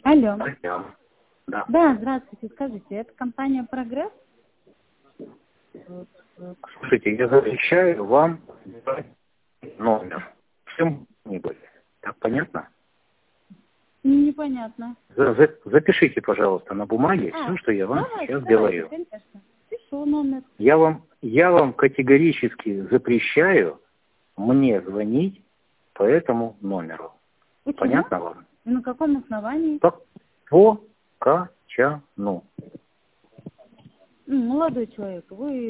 Алло. Да. Да, здравствуйте. Скажите, это компания «Прогресс»? Слушайте, я запрещаю вам брать номер. Всем-нибудь. Так понятно? Непонятно. Запишите, пожалуйста, на бумаге все, что я вам сейчас говорю. Конечно. Пишу номер. Я вам категорически запрещаю мне звонить по этому номеру. Почему? Понятно вам? И на каком основании? По качану. Молодой человек, вы